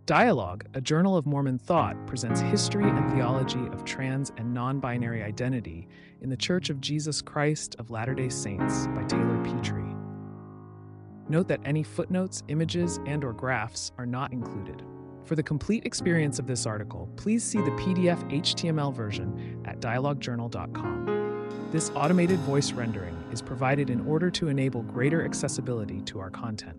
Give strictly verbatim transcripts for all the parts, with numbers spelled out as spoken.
Dialogue, a Journal of Mormon Thought, presents history and theology of trans and non-binary identity in the Church of Jesus Christ of Latter-day Saints by Taylor Petrie. Note that any footnotes, images, and or graphs are not included. For the complete experience of this article, please see the P D F H T M L version at dialogue journal dot com. This automated voice rendering is provided in order to enable greater accessibility to our content.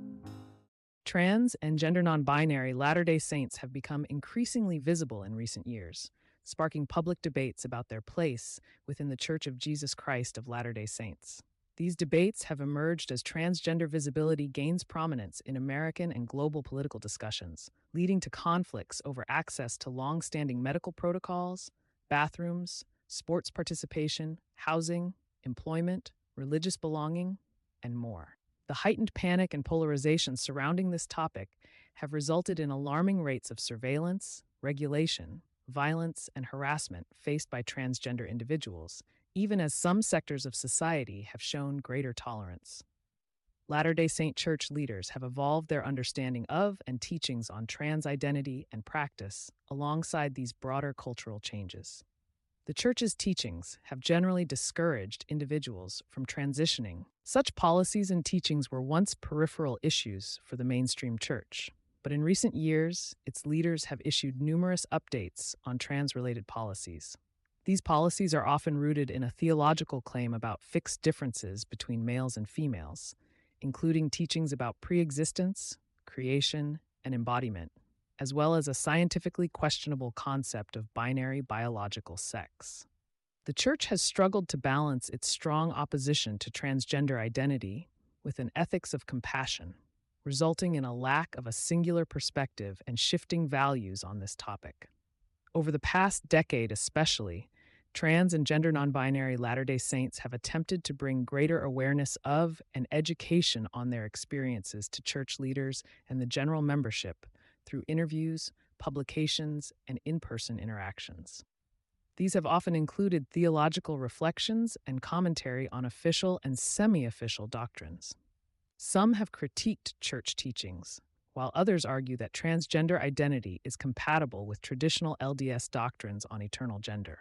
Trans and gender non-binary Latter-day Saints have become increasingly visible in recent years, sparking public debates about their place within the Church of Jesus Christ of Latter-day Saints. These debates have emerged as transgender visibility gains prominence in American and global political discussions, leading to conflicts over access to long-standing medical protocols, bathrooms, sports participation, housing, employment, religious belonging, and more. The heightened panic and polarization surrounding this topic have resulted in alarming rates of surveillance, regulation, violence, and harassment faced by transgender individuals, even as some sectors of society have shown greater tolerance. Latter-day Saint Church leaders have evolved their understanding of and teachings on trans identity and practice alongside these broader cultural changes. The Church's teachings have generally discouraged individuals from transitioning. Such policies and teachings were once peripheral issues for the mainstream Church, but in recent years, its leaders have issued numerous updates on trans-related policies. These policies are often rooted in a theological claim about fixed differences between males and females, including teachings about pre-existence, creation, and embodiment, as well as a scientifically questionable concept of binary biological sex. The Church has struggled to balance its strong opposition to transgender identity with an ethics of compassion, resulting in a lack of a singular perspective and shifting values on this topic. Over the past decade especially, trans and gender non-binary Latter-day Saints have attempted to bring greater awareness of and education on their experiences to church leaders and the general membership through interviews, publications, and in-person interactions. These have often included theological reflections and commentary on official and semi-official doctrines. Some have critiqued church teachings, while others argue that transgender identity is compatible with traditional L D S doctrines on eternal gender.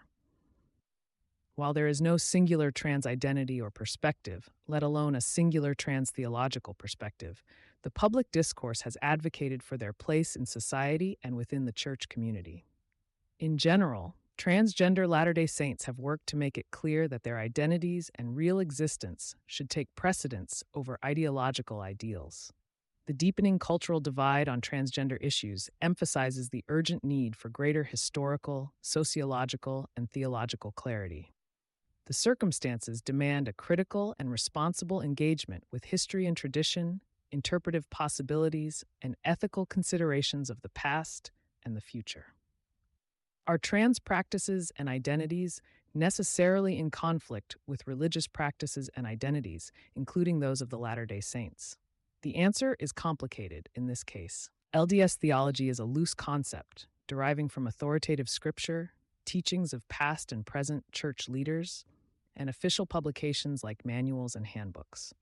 While there is no singular trans identity or perspective, let alone a singular trans theological perspective, the public discourse has advocated for their place in society and within the church community. In general, transgender Latter-day Saints have worked to make it clear that their identities and real existence should take precedence over ideological ideals. The deepening cultural divide on transgender issues emphasizes the urgent need for greater historical, sociological, and theological clarity. The circumstances demand a critical and responsible engagement with history and tradition, interpretive possibilities, and ethical considerations of the past and the future. Are trans practices and identities necessarily in conflict with religious practices and identities, including those of the Latter-day Saints? The answer is complicated in this case. L D S theology is a loose concept, deriving from authoritative scripture, teachings of past and present church leaders, and official publications like manuals and handbooks.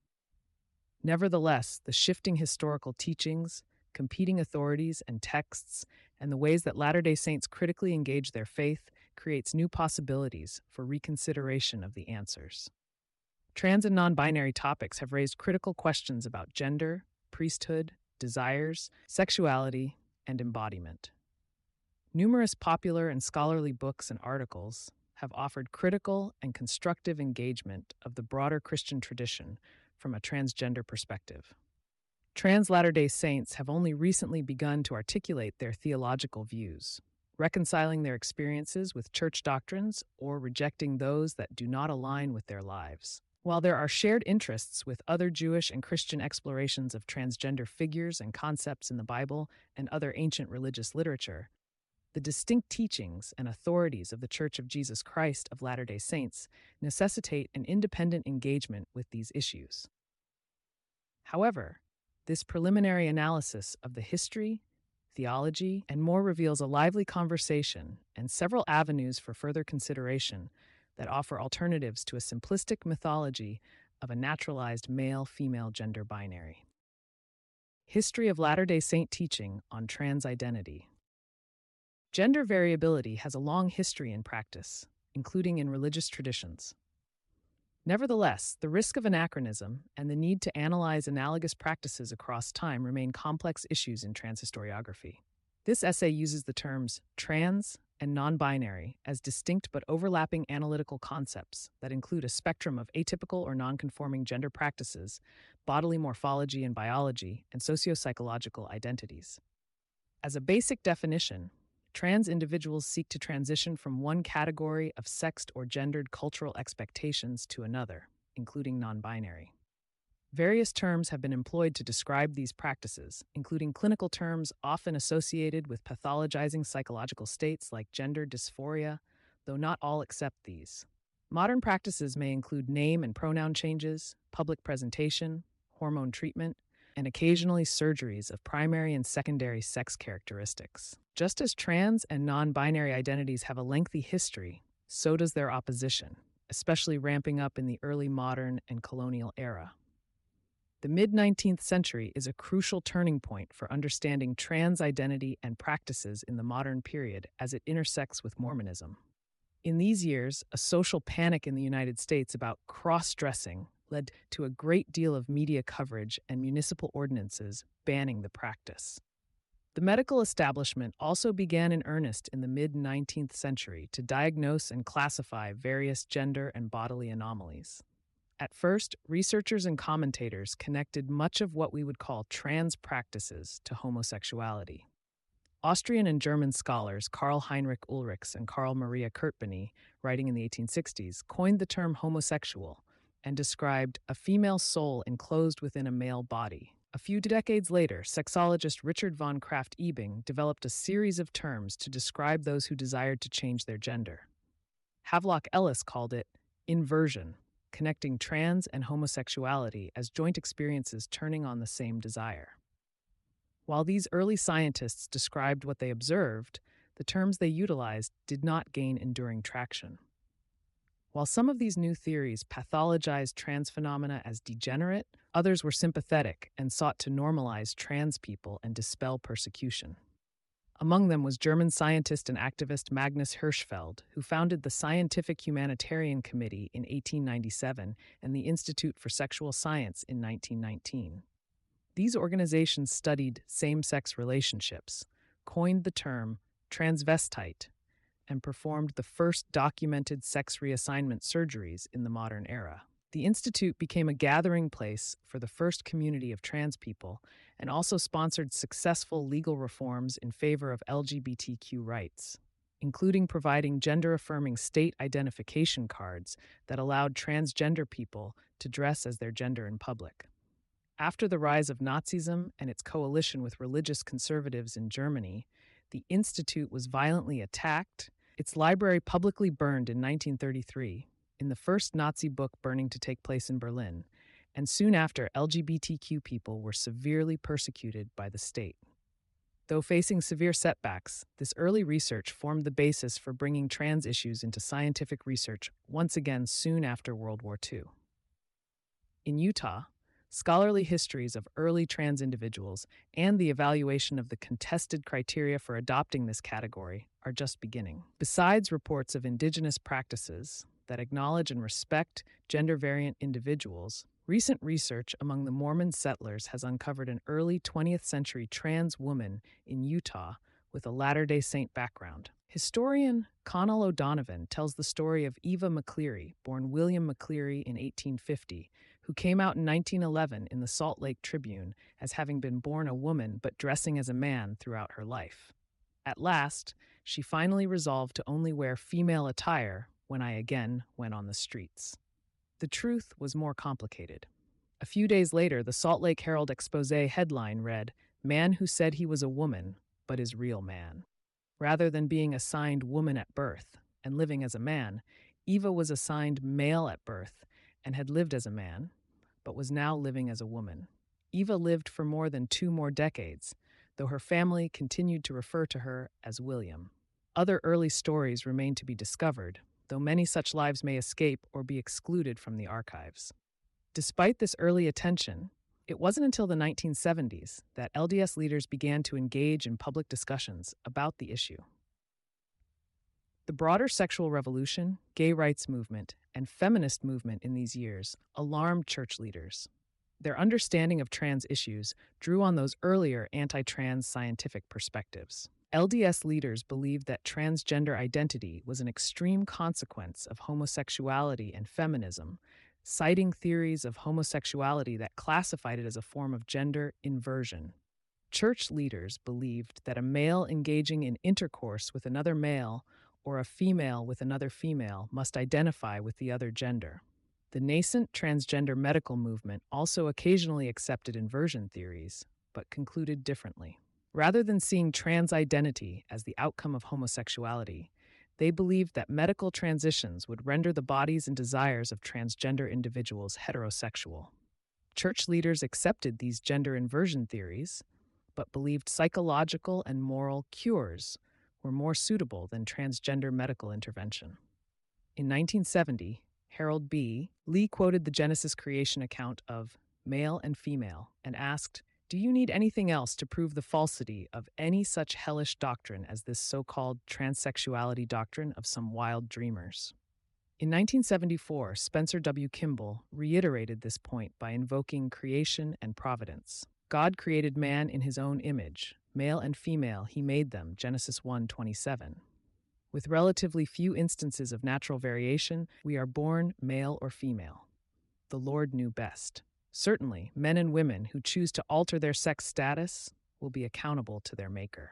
Nevertheless, the shifting historical teachings, competing authorities and texts, and the ways that Latter-day Saints critically engage their faith creates new possibilities for reconsideration of the answers. Trans and non-binary topics have raised critical questions about gender, priesthood, desires, sexuality, and embodiment. Numerous popular and scholarly books and articles have offered critical and constructive engagement of the broader Christian tradition from a transgender perspective. Trans Latter-day Saints have only recently begun to articulate their theological views, reconciling their experiences with church doctrines or rejecting those that do not align with their lives. While there are shared interests with other Jewish and Christian explorations of transgender figures and concepts in the Bible and other ancient religious literature, the distinct teachings and authorities of the Church of Jesus Christ of Latter-day Saints necessitate an independent engagement with these issues. However, this preliminary analysis of the history, theology, and more reveals a lively conversation and several avenues for further consideration that offer alternatives to a simplistic mythology of a naturalized male-female gender binary. History of Latter-day Saint teaching on trans identity. Gender variability has a long history in practice, including in religious traditions. Nevertheless, the risk of anachronism and the need to analyze analogous practices across time remain complex issues in transhistoriography. This essay uses the terms trans and non-binary as distinct but overlapping analytical concepts that include a spectrum of atypical or non-conforming gender practices, bodily morphology and biology, and socio-psychological identities. As a basic definition, trans individuals seek to transition from one category of sexed or gendered cultural expectations to another, including non-binary. Various terms have been employed to describe these practices, including clinical terms often associated with pathologizing psychological states like gender dysphoria, though not all accept these. Modern practices may include name and pronoun changes, public presentation, hormone treatment, and occasionally surgeries of primary and secondary sex characteristics. Just as trans and non-binary identities have a lengthy history, so does their opposition, especially ramping up in the early modern and colonial era. The mid-nineteenth century is a crucial turning point for understanding trans identity and practices in the modern period as it intersects with Mormonism. In these years, a social panic in the United States about cross-dressing led to a great deal of media coverage and municipal ordinances banning the practice. The medical establishment also began in earnest in the mid-nineteenth century to diagnose and classify various gender and bodily anomalies. At first, researchers and commentators connected much of what we would call trans practices to homosexuality. Austrian and German scholars Karl Heinrich Ulrichs and Karl Maria Kertbeny, writing in the eighteen sixties, coined the term homosexual and described a female soul enclosed within a male body. A few decades later, sexologist Richard von Krafft-Ebing developed a series of terms to describe those who desired to change their gender. Havelock Ellis called it inversion, connecting trans and homosexuality as joint experiences turning on the same desire. While these early scientists described what they observed, the terms they utilized did not gain enduring traction. While some of these new theories pathologized trans phenomena as degenerate, others were sympathetic and sought to normalize trans people and dispel persecution. Among them was German scientist and activist Magnus Hirschfeld, who founded the Scientific Humanitarian Committee in eighteen ninety-seven and the Institute for Sexual Science in nineteen nineteen. These organizations studied same-sex relationships, coined the term transvestite, and performed the first documented sex reassignment surgeries in the modern era. The Institute became a gathering place for the first community of trans people and also sponsored successful legal reforms in favor of L G B T Q rights, including providing gender-affirming state identification cards that allowed transgender people to dress as their gender in public. After the rise of Nazism and its coalition with religious conservatives in Germany, the Institute was violently attacked, its library publicly burned in nineteen thirty-three, in the first Nazi book burning to take place in Berlin, and soon after, L G B T Q people were severely persecuted by the state. Though facing severe setbacks, this early research formed the basis for bringing trans issues into scientific research once again soon after World War Two. In Utah, scholarly histories of early trans individuals and the evaluation of the contested criteria for adopting this category are just beginning. Besides reports of indigenous practices that acknowledge and respect gender-variant individuals, recent research among the Mormon settlers has uncovered an early twentieth century trans woman in Utah with a Latter-day Saint background. Historian Connell O'Donovan tells the story of Eva McCleary, born William McCleary in eighteen fifty, who came out in nineteen eleven in the Salt Lake Tribune as having been born a woman but dressing as a man throughout her life. At last, she finally resolved to only wear female attire when I again went on the streets. The truth was more complicated. A few days later, the Salt Lake Herald expose headline read, "Man who said he was a woman, but is real man." Rather than being assigned woman at birth and living as a man, Eva was assigned male at birth and had lived as a man, but was now living as a woman. Eva lived for more than two more decades, though her family continued to refer to her as William. Other early stories remain to be discovered, though many such lives may escape or be excluded from the archives. Despite this early attention, It wasn't until the nineteen seventies that L D S leaders began to engage in public discussions about the issue. The broader sexual revolution, gay rights movement, and feminist movement in these years alarmed church leaders. Their understanding of trans issues drew on those earlier anti-trans scientific perspectives. L D S leaders believed that transgender identity was an extreme consequence of homosexuality and feminism, citing theories of homosexuality that classified it as a form of gender inversion. Church leaders believed that a male engaging in intercourse with another male or a female with another female must identify with the other gender. The nascent transgender medical movement also occasionally accepted inversion theories, but concluded differently. Rather than seeing trans identity as the outcome of homosexuality, they believed that medical transitions would render the bodies and desires of transgender individuals heterosexual. Church leaders accepted these gender inversion theories, but believed psychological and moral cures were more suitable than transgender medical intervention. In nineteen seventy, Harold B. Lee quoted the Genesis creation account of male and female and asked, "Do you need anything else to prove the falsity of any such hellish doctrine as this so-called transsexuality doctrine of some wild dreamers?" In nineteen seventy-four, Spencer W. Kimball reiterated this point by invoking creation and providence. God created man in his own image. Male and female he made them, Genesis one twenty-seven. With relatively few instances of natural variation, we are born male or female. The Lord knew best. Certainly, men and women who choose to alter their sex status will be accountable to their Maker.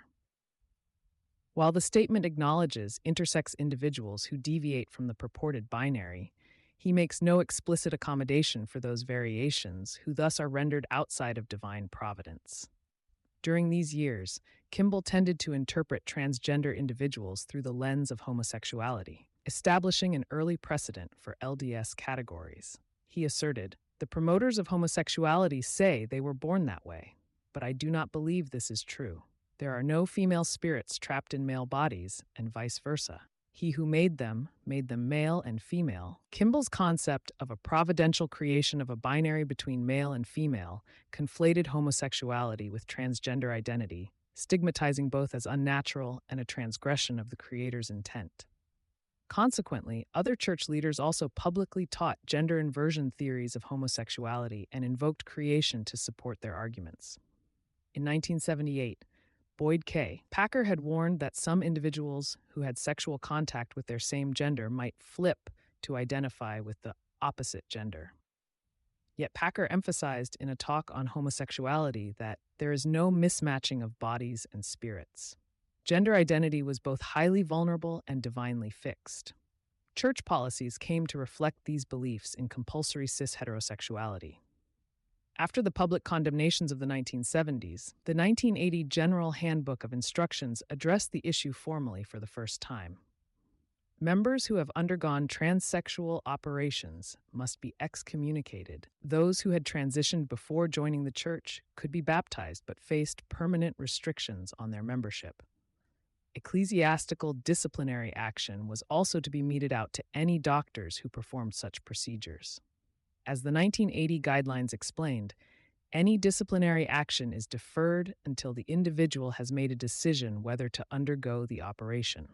While the statement acknowledges intersex individuals who deviate from the purported binary, he makes no explicit accommodation for those variations who thus are rendered outside of divine providence. During these years, Kimball tended to interpret transgender individuals through the lens of homosexuality, establishing an early precedent for L D S categories. He asserted, "The promoters of homosexuality say they were born that way, but I do not believe this is true. There are no female spirits trapped in male bodies, and vice versa. He who made them, made them male and female." Kimball's concept of a providential creation of a binary between male and female conflated homosexuality with transgender identity, stigmatizing both as unnatural and a transgression of the Creator's intent. Consequently, other church leaders also publicly taught gender inversion theories of homosexuality and invoked creation to support their arguments. In nineteen seventy-eight, Boyd K. Packer had warned that some individuals who had sexual contact with their same gender might flip to identify with the opposite gender. Yet Packer emphasized in a talk on homosexuality that there is no mismatching of bodies and spirits. Gender identity was both highly vulnerable and divinely fixed. Church policies came to reflect these beliefs in compulsory cis-heterosexuality. After the public condemnations of the nineteen seventies, the nineteen eighty General Handbook of Instructions addressed the issue formally for the first time. Members who have undergone transsexual operations must be excommunicated. Those who had transitioned before joining the church could be baptized but faced permanent restrictions on their membership. Ecclesiastical disciplinary action was also to be meted out to any doctors who performed such procedures. As the nineteen eighty guidelines explained, any disciplinary action is deferred until the individual has made a decision whether to undergo the operation,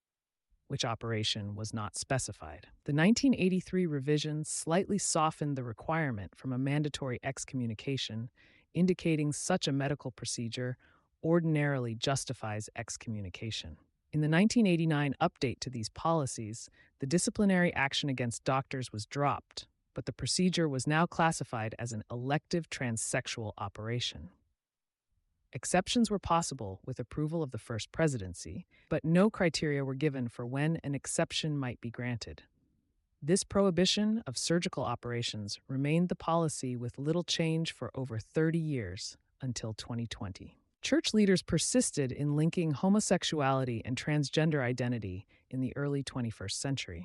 which operation was not specified. The nineteen eighty-three revision slightly softened the requirement from a mandatory excommunication, indicating such a medical procedure ordinarily justifies excommunication. In the nineteen eighty-nine update to these policies, the disciplinary action against doctors was dropped, but the procedure was now classified as an elective transsexual operation. Exceptions were possible with approval of the First Presidency, but no criteria were given for when an exception might be granted. This prohibition of surgical operations remained the policy with little change for over thirty years until twenty twenty. Church leaders persisted in linking homosexuality and transgender identity in the early twenty-first century.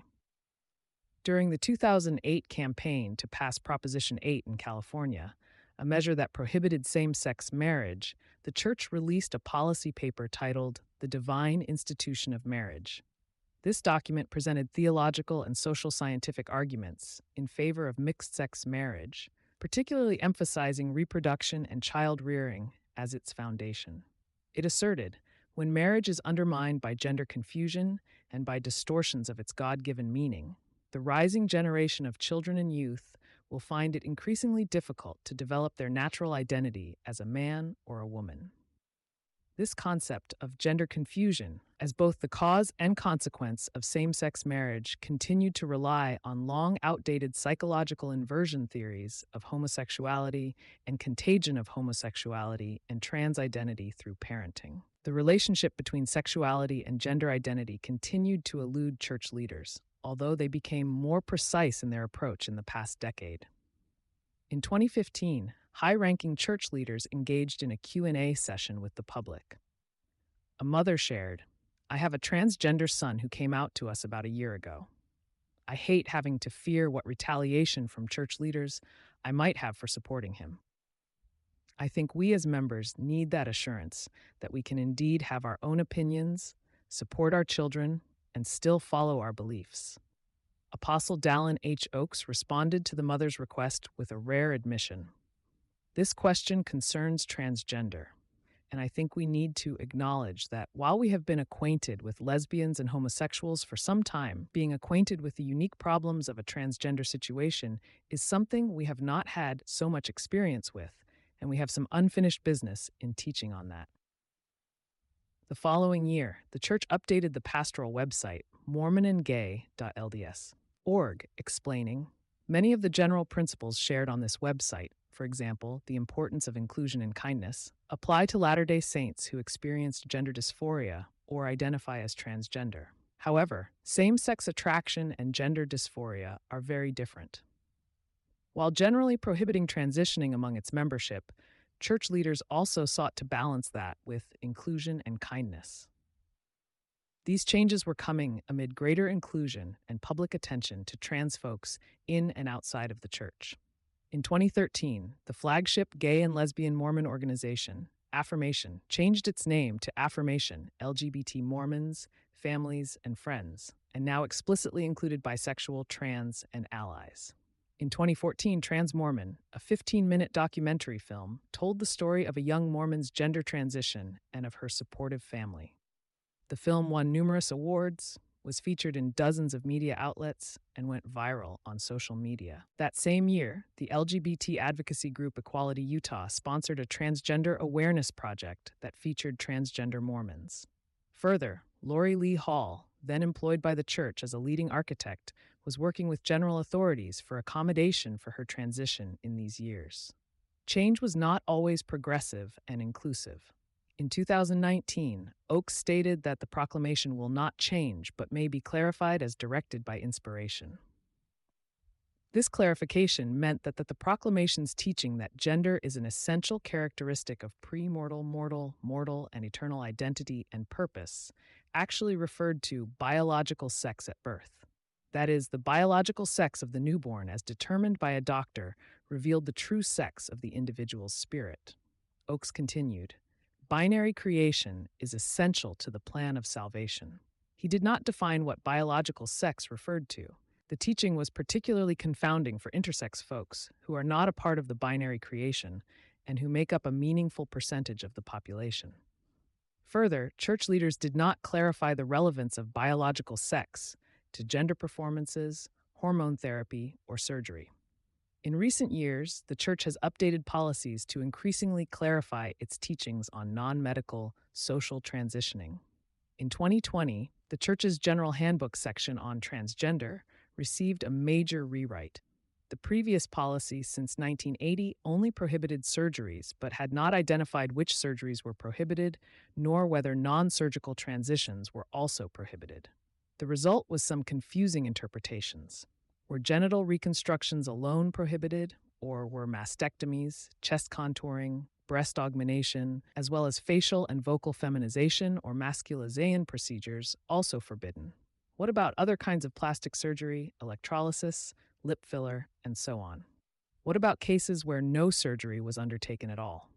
During the two thousand eight campaign to pass Proposition eight in California, a measure that prohibited same-sex marriage, the church released a policy paper titled The Divine Institution of Marriage. This document presented theological and social scientific arguments in favor of mixed-sex marriage, particularly emphasizing reproduction and child rearing as its foundation. It asserted, when marriage is undermined by gender confusion and by distortions of its God-given meaning, the rising generation of children and youth will find it increasingly difficult to develop their natural identity as a man or a woman. This concept of gender confusion as both the cause and consequence of same-sex marriage continued to rely on long outdated psychological inversion theories of homosexuality and contagion of homosexuality and trans identity through parenting. The relationship between sexuality and gender identity continued to elude church leaders, although they became more precise in their approach in the past decade. In twenty fifteen, high-ranking church leaders engaged in a Q and A session with the public. A mother shared, "I have a transgender son who came out to us about a year ago. I hate having to fear what retaliation from church leaders I might have for supporting him. I think we as members need that assurance that we can indeed have our own opinions, support our children, and still follow our beliefs." Apostle Dallin H. Oakes responded to the mother's request with a rare admission. "This question concerns transgender, and I think we need to acknowledge that while we have been acquainted with lesbians and homosexuals for some time, being acquainted with the unique problems of a transgender situation is something we have not had so much experience with, and we have some unfinished business in teaching on that." The following year, the church updated the pastoral website, mormon and gay dot L D S dot org, explaining, "Many of the general principles shared on this website, for example, the importance of inclusion and kindness, apply to Latter-day Saints who experienced gender dysphoria or identify as transgender. However, same-sex attraction and gender dysphoria are very different." While generally prohibiting transitioning among its membership, church leaders also sought to balance that with inclusion and kindness. These changes were coming amid greater inclusion and public attention to trans folks in and outside of the church. In twenty thirteen, the flagship gay and lesbian Mormon organization, Affirmation, changed its name to Affirmation L G B T Mormons, Families, and Friends, and now explicitly included bisexual, trans, and allies. In twenty fourteen, Trans Mormon, a fifteen-minute documentary film, told the story of a young Mormon's gender transition and of her supportive family. The film won numerous awards, was featured in dozens of media outlets, and went viral on social media. That same year, the L G B T advocacy group Equality Utah sponsored a transgender awareness project that featured transgender Mormons. Further, Lori Lee Hall, then employed by the church as a leading architect, was working with general authorities for accommodation for her transition in these years. Change was not always progressive and inclusive. In two thousand nineteen, Oakes stated that the proclamation will not change but may be clarified as directed by inspiration. This clarification meant that, that the proclamation's teaching that gender is an essential characteristic of pre-mortal, mortal, mortal, and eternal identity and purpose actually referred to biological sex at birth. That is, the biological sex of the newborn as determined by a doctor revealed the true sex of the individual's spirit. Oakes continued, "Binary creation is essential to the plan of salvation." He did not define what biological sex referred to. The teaching was particularly confounding for intersex folks who are not a part of the binary creation and who make up a meaningful percentage of the population. Further, church leaders did not clarify the relevance of biological sex to gender performances, hormone therapy, or surgery. In recent years, the church has updated policies to increasingly clarify its teachings on non-medical social transitioning. In twenty twenty, the church's General Handbook section on transgender received a major rewrite. The previous policy since nineteen eighty only prohibited surgeries but had not identified which surgeries were prohibited, nor whether non-surgical transitions were also prohibited. The result was some confusing interpretations. Were genital reconstructions alone prohibited, or were mastectomies, chest contouring, breast augmentation, as well as facial and vocal feminization or masculization procedures also forbidden? What about other kinds of plastic surgery, electrolysis, lip filler, and so on? What about cases where no surgery was undertaken at all?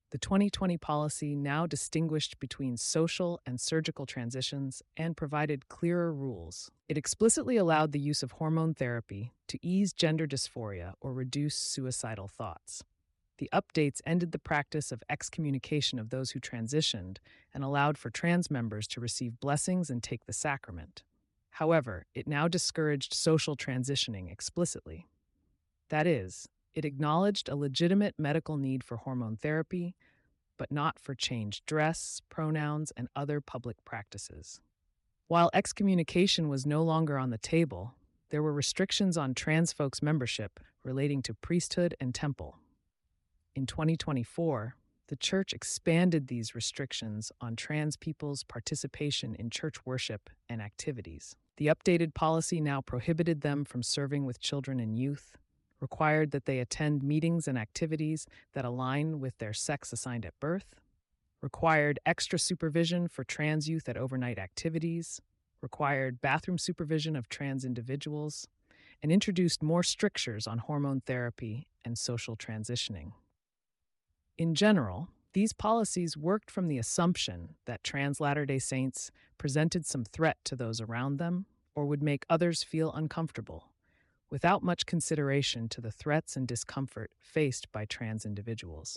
The twenty twenty policy now distinguished between social and surgical transitions and provided clearer rules. It explicitly allowed the use of hormone therapy to ease gender dysphoria or reduce suicidal thoughts. The updates ended the practice of excommunication of those who transitioned and allowed for trans members to receive blessings and take the sacrament. However, it now discouraged social transitioning explicitly. That is, it acknowledged a legitimate medical need for hormone therapy, but not for changed dress, pronouns, and other public practices. While excommunication was no longer on the table, there were restrictions on trans folks' membership relating to priesthood and temple. In twenty twenty-four, the Church expanded these restrictions on trans people's participation in church worship and activities. The updated policy now prohibited them from serving with children and youth, required that they attend meetings and activities that align with their sex assigned at birth, required extra supervision for trans youth at overnight activities, required bathroom supervision of trans individuals, and introduced more strictures on hormone therapy and social transitioning. In general, these policies worked from the assumption that trans Latter-day Saints presented some threat to those around them or would make others feel uncomfortable, without much consideration to the threats and discomfort faced by trans individuals.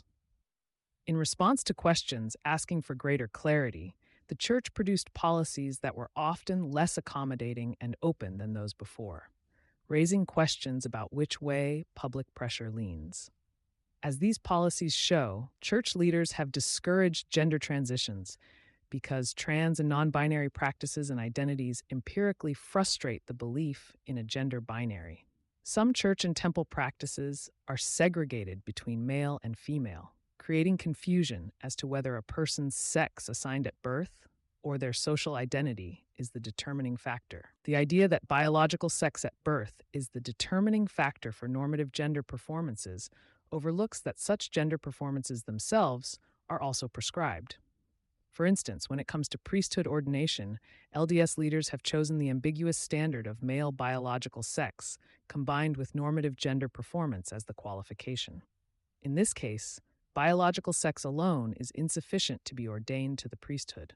In response to questions asking for greater clarity, the Church produced policies that were often less accommodating and open than those before, raising questions about which way public pressure leans. As these policies show, church leaders have discouraged gender transitions because trans and non-binary practices and identities empirically frustrate the belief in a gender binary. Some church and temple practices are segregated between male and female, creating confusion as to whether a person's sex assigned at birth or their social identity is the determining factor. The idea that biological sex at birth is the determining factor for normative gender performances overlooks that such gender performances themselves are also prescribed. For instance, when it comes to priesthood ordination, L D S leaders have chosen the ambiguous standard of male biological sex combined with normative gender performance as the qualification. In this case, biological sex alone is insufficient to be ordained to the priesthood.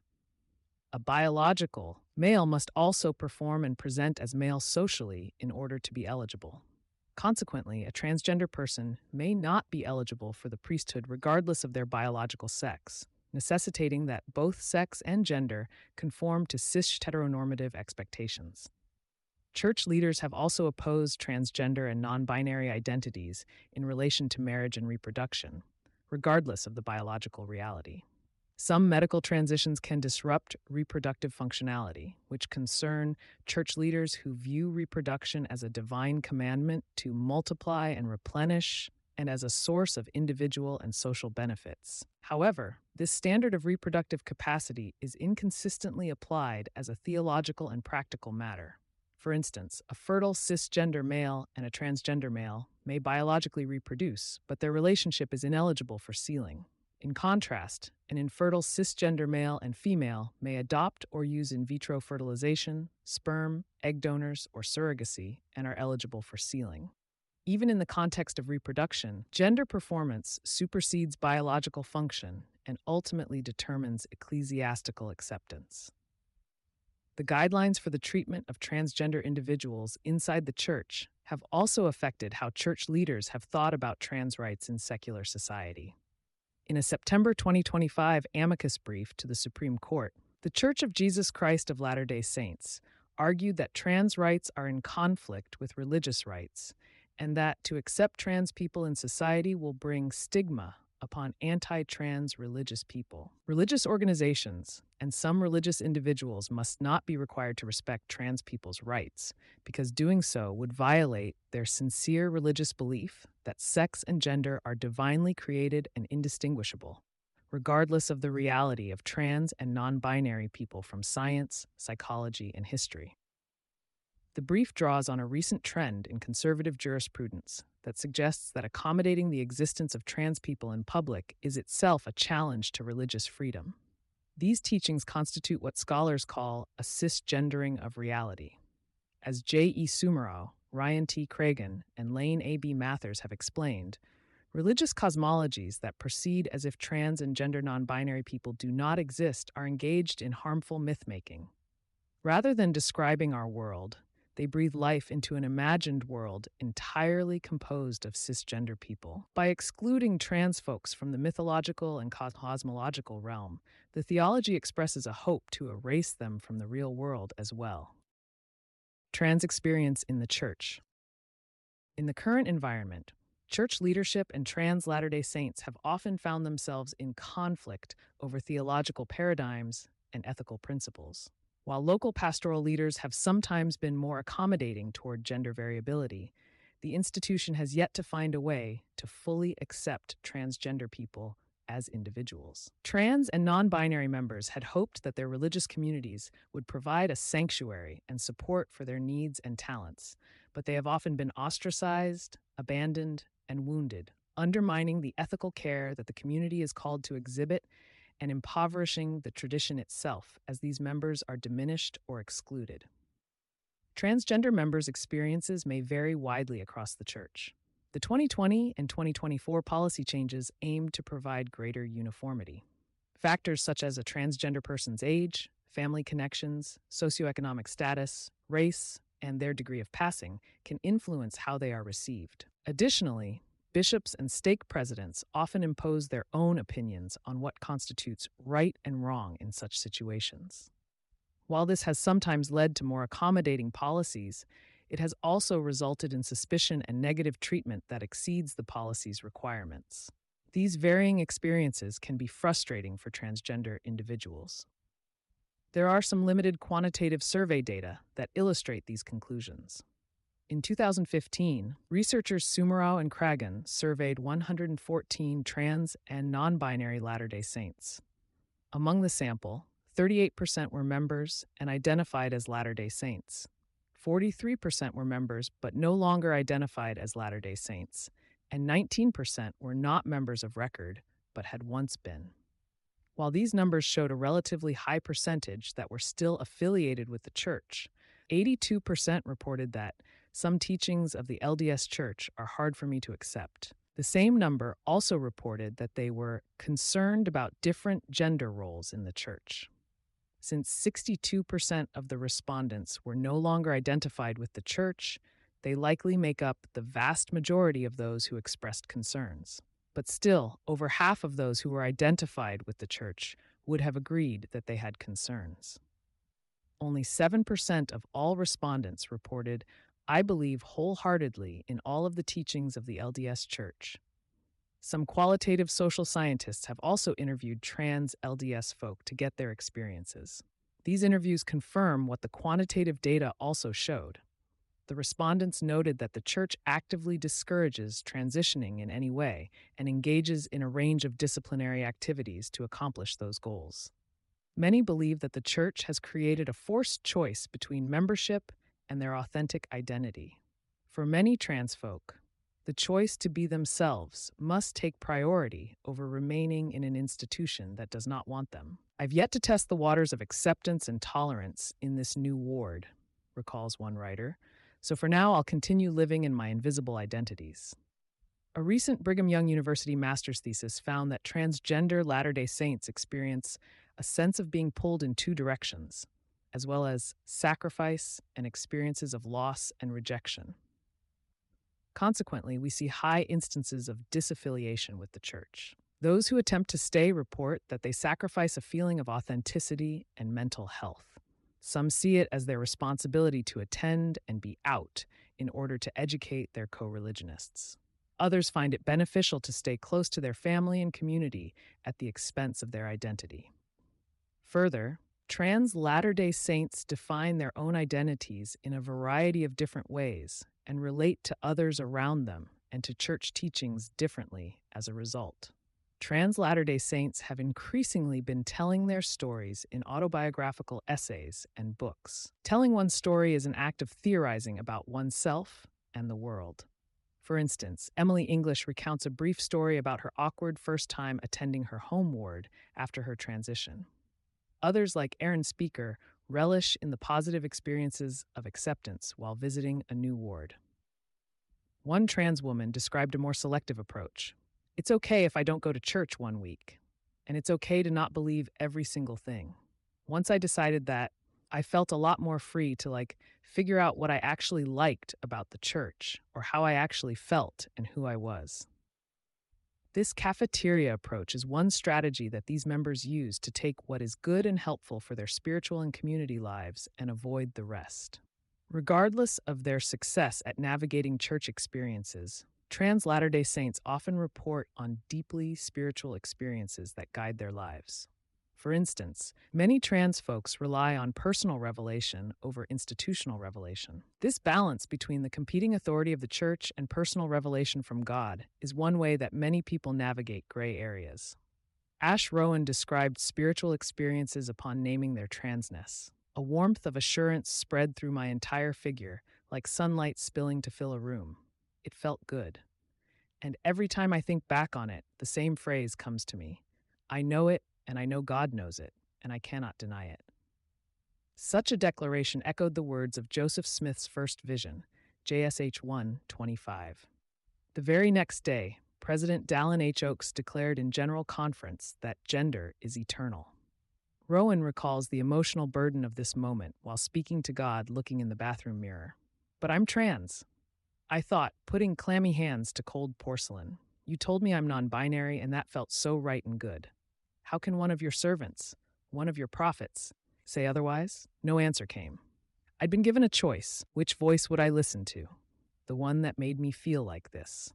A biological male must also perform and present as male socially in order to be eligible. Consequently, a transgender person may not be eligible for the priesthood regardless of their biological sex, necessitating that both sex and gender conform to cis heteronormative expectations. Church leaders have also opposed transgender and non-binary identities in relation to marriage and reproduction, regardless of the biological reality. Some medical transitions can disrupt reproductive functionality, which concern church leaders who view reproduction as a divine commandment to multiply and replenish, and as a source of individual and social benefits. However, this standard of reproductive capacity is inconsistently applied as a theological and practical matter. For instance, a fertile cisgender male and a transgender male may biologically reproduce, but their relationship is ineligible for sealing. In contrast, an infertile cisgender male and female may adopt or use in vitro fertilization, sperm, egg donors, or surrogacy, and are eligible for sealing. Even in the context of reproduction, gender performance supersedes biological function and ultimately determines ecclesiastical acceptance. The guidelines for the treatment of transgender individuals inside the church have also affected how church leaders have thought about trans rights in secular society. In a September twenty twenty-five amicus brief to the Supreme Court, the Church of Jesus Christ of Latter-day Saints argued that trans rights are in conflict with religious rights, and that to accept trans people in society will bring stigma upon anti-trans religious people. Religious organizations and some religious individuals must not be required to respect trans people's rights, because doing so would violate their sincere religious belief that sex and gender are divinely created and indistinguishable, regardless of the reality of trans and non-binary people from science, psychology, and history. The brief draws on a recent trend in conservative jurisprudence that suggests that accommodating the existence of trans people in public is itself a challenge to religious freedom. These teachings constitute what scholars call a cisgendering of reality. As J E Summerall, Ryan T. Cragen, and Lane A B Mathers have explained, Religious cosmologies that proceed as if trans and gender non-binary people do not exist are engaged in harmful myth-making. Rather than describing our world, they breathe life into an imagined world entirely composed of cisgender people. By excluding trans folks from the mythological and cosmological realm, the theology expresses a hope to erase them from the real world as well. Trans experience in the church. In the current environment, church leadership and trans Latter-day Saints have often found themselves in conflict over theological paradigms and ethical principles. While local pastoral leaders have sometimes been more accommodating toward gender variability, the institution has yet to find a way to fully accept transgender people as individuals. Trans and non-binary members had hoped that their religious communities would provide a sanctuary and support for their needs and talents, but they have often been ostracized, abandoned, and wounded, undermining the ethical care that the community is called to exhibit and impoverishing the tradition itself as these members are diminished or excluded. Transgender members' experiences may vary widely across the church. The twenty twenty and twenty twenty-four policy changes aim to provide greater uniformity. Factors such as a transgender person's age, family connections, socioeconomic status, race, and their degree of passing can influence how they are received. Additionally, bishops and stake presidents often impose their own opinions on what constitutes right and wrong in such situations. While this has sometimes led to more accommodating policies, it has also resulted in suspicion and negative treatment that exceeds the policy's requirements. These varying experiences can be frustrating for transgender individuals. There are some limited quantitative survey data that illustrate these conclusions. In two thousand fifteen, researchers Sumerau and Kragan surveyed one hundred fourteen trans and non-binary Latter-day Saints. Among the sample, thirty-eight percent were members and identified as Latter-day Saints. forty-three percent were members but no longer identified as Latter-day Saints, and nineteen percent were not members of record but had once been. While these numbers showed a relatively high percentage that were still affiliated with the church, eighty-two percent reported that some teachings of the L D S Church are hard for me to accept. The same number also reported that they were concerned about different gender roles in the church. Since sixty-two percent of the respondents were no longer identified with the church, they likely make up the vast majority of those who expressed concerns. But still, over half of those who were identified with the church would have agreed that they had concerns. Only seven percent of all respondents reported, "I believe wholeheartedly in all of the teachings of the L D S Church." Some qualitative social scientists have also interviewed trans L D S folk to get their experiences. These interviews confirm what the quantitative data also showed. The respondents noted that the church actively discourages transitioning in any way and engages in a range of disciplinary activities to accomplish those goals. Many believe that the church has created a forced choice between membership and their authentic identity. For many trans folk, the choice to be themselves must take priority over remaining in an institution that does not want them. "I've yet to test the waters of acceptance and tolerance in this new ward," recalls one writer, "so for now I'll continue living in my invisible identities." A recent Brigham Young University master's thesis found that transgender Latter-day Saints experience a sense of being pulled in two directions, as well as sacrifice and experiences of loss and rejection. Consequently, we see high instances of disaffiliation with the church. Those who attempt to stay report that they sacrifice a feeling of authenticity and mental health. Some see it as their responsibility to attend and be out in order to educate their co-religionists. Others find it beneficial to stay close to their family and community at the expense of their identity. Further, trans Latter-day Saints define their own identities in a variety of different ways and relate to others around them and to church teachings differently as a result. Trans Latter-day Saints have increasingly been telling their stories in autobiographical essays and books. Telling one's story is an act of theorizing about oneself and the world. For instance, Emily English recounts a brief story about her awkward first time attending her home ward after her transition. Others, like Aaron Speaker, relish in the positive experiences of acceptance while visiting a new ward. One trans woman described a more selective approach. It's okay if I don't go to church one week, and it's okay to not believe every single thing. Once I decided that, I felt a lot more free to like figure out what I actually liked about the church or how I actually felt and who I was. This cafeteria approach is one strategy that these members use to take what is good and helpful for their spiritual and community lives and avoid the rest. Regardless of their success at navigating church experiences, trans Latter day Saints often report on deeply spiritual experiences that guide their lives. For instance, many trans folks rely on personal revelation over institutional revelation. This balance between the competing authority of the church and personal revelation from God is one way that many people navigate gray areas. Ash Rowan described spiritual experiences upon naming their transness. A warmth of assurance spread through my entire figure, like sunlight spilling to fill a room. It felt good. And every time I think back on it, the same phrase comes to me. I know it, and I know God knows it, and I cannot deny it. Such a declaration echoed the words of Joseph Smith's first vision, J S H one twenty-five. The very next day, President Dallin H. Oaks declared in General Conference that gender is eternal. Rowan recalls the emotional burden of this moment while speaking to God looking in the bathroom mirror. But I'm trans. I thought, putting clammy hands to cold porcelain. You told me I'm non-binary, and that felt so right and good. How can one of your servants, one of your prophets, say otherwise? No answer came. I'd been given a choice. Which voice would I listen to? The one that made me feel like this.